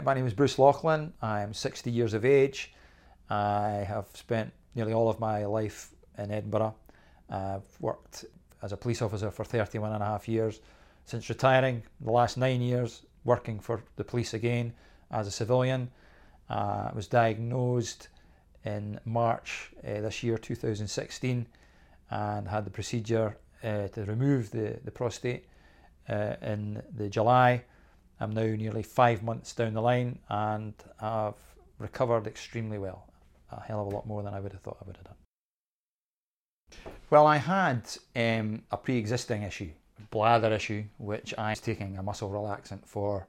My name is Bruce Laughlin. I'm 60 years of age. I have spent nearly all of my life in Edinburgh. I've worked as a police officer for 31 and a half years. Since retiring, the last 9 years working for the police again as a civilian. I was diagnosed in March this year, 2016, and had the procedure to remove the prostate in the July. I'm now nearly 5 months down the line and I've recovered extremely well. A hell of a lot more than I would have thought I would have done. Well, I had a pre-existing issue, bladder issue, which I was taking a muscle relaxant for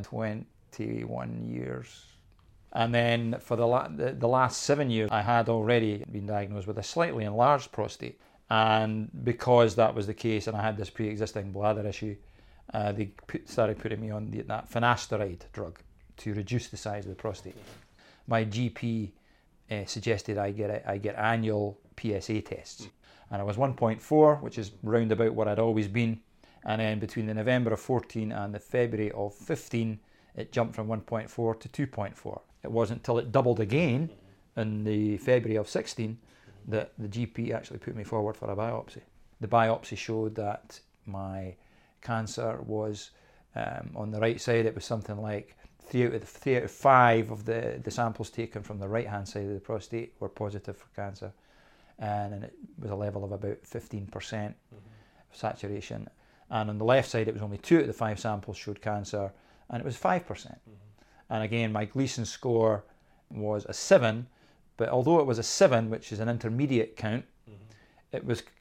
21 years. And then for the last 7 years, I had already been diagnosed with a slightly enlarged prostate. And because that was the case and I had this pre-existing bladder issue, they started putting me on that finasteride drug to reduce the size of the prostate. My GP suggested I get annual PSA tests. And I was 1.4, which is round about what I'd always been. And then between the November of 14 and the February of 15, it jumped from 1.4 to 2.4. It wasn't until it doubled again in the February of 16 that the GP actually put me forward for a biopsy. The biopsy showed that my cancer was on the right side. It was something like 3 out of 5 of the samples taken from the right hand side of the prostate were positive for cancer, and it was a level of about 15% saturation. And on the left side, it was only 2 out of the 5 samples showed cancer, and it was 5%. And again, my Gleason score was a 7, but although it was a 7, which is an intermediate count, it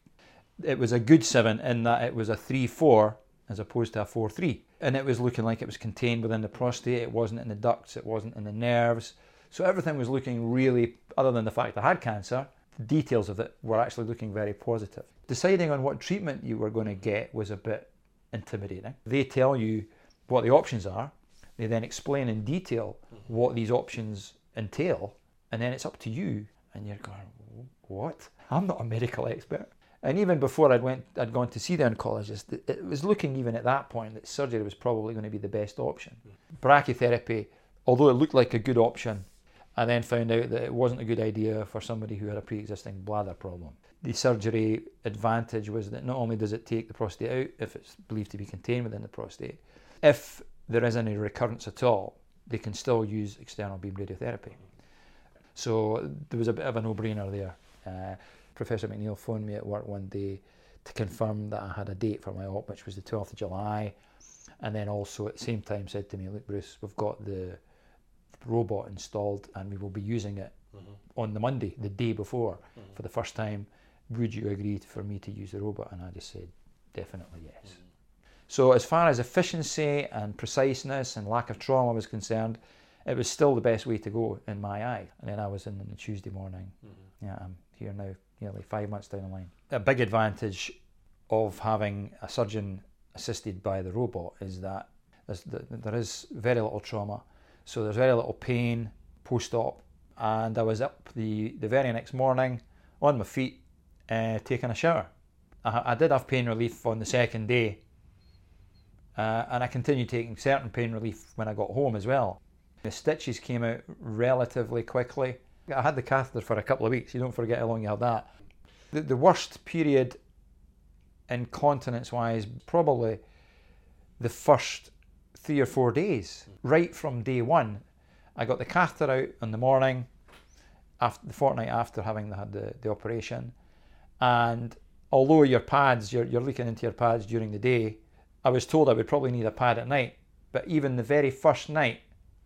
was a good 7 in that it was a 3-4 as opposed to a 4-3. And it was looking like it was contained within the prostate. It wasn't in the ducts, it wasn't in the nerves. So everything was looking really, other than the fact I had cancer, the details of it were actually looking very positive. Deciding on what treatment you were going to get was a bit intimidating. They tell you what the options are. They then explain in detail what these options entail. And then it's up to you. And you're going, what? I'm not a medical expert. And even before I'd gone to see the oncologist, it was looking even at that point that surgery was probably going to be the best option. Brachytherapy, although it looked like a good option, I then found out that it wasn't a good idea for somebody who had a pre-existing bladder problem. The surgery advantage was that not only does it take the prostate out if it's believed to be contained within the prostate, if there is any recurrence at all, they can still use external beam radiotherapy. So there was a bit of a no-brainer there. Professor McNeil phoned me at work one day to confirm that I had a date for my op, which was the 12th of July. And then also at the same time said to me, look Bruce, we've got the robot installed and we will be using it on the Monday, the day before, for the first time. Would you agree for me to use the robot? And I just said, definitely yes. So as far as efficiency and preciseness and lack of trauma was concerned, it was still the best way to go in my eye. And then I was in on the Tuesday morning. Yeah, I'm here now, nearly 5 months down the line. A big advantage of having a surgeon assisted by the robot is that there is very little trauma, so there's very little pain post-op. And I was up the very next morning on my feet taking a shower. I did have pain relief on the second day, and I continued taking certain pain relief when I got home as well. The stitches came out relatively quickly. I had the catheter for a couple of weeks. You don't forget how long you have that. The worst period incontinence-wise, probably the first 3 or 4 days. Right from day one, I got the catheter out in the morning, after the fortnight after having had the operation. And although your pads, you're leaking into your pads during the day, I was told I would probably need a pad at night. But even the very first night,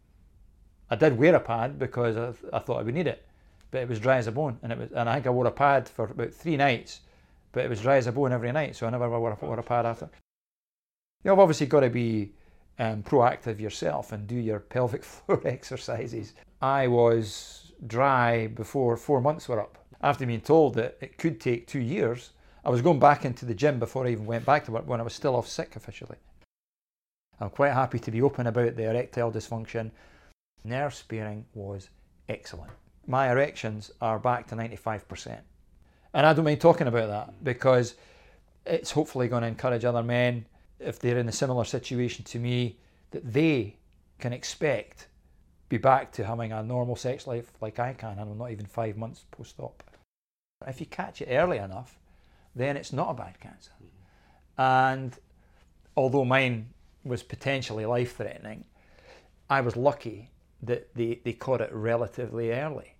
I did wear a pad because I thought I would need it, but it was dry as a bone, and I think I wore a pad for about 3 nights, but it was dry as a bone every night, so I never wore a pad after. You've obviously got to be proactive yourself and do your pelvic floor exercises. I was dry before 4 months were up. After being told that it could take 2 years, I was going back into the gym before I even went back to work when I was still off sick officially. I'm quite happy to be open about the erectile dysfunction. Nerve sparing was excellent. My erections are back to 95%. And I don't mind talking about that because it's hopefully going to encourage other men, if they're in a similar situation to me, that they can expect be back to having a normal sex life like I can, and I'm not even 5 months post-op. If you catch it early enough, then it's not a bad cancer. And although mine was potentially life-threatening, I was lucky that they caught it relatively early.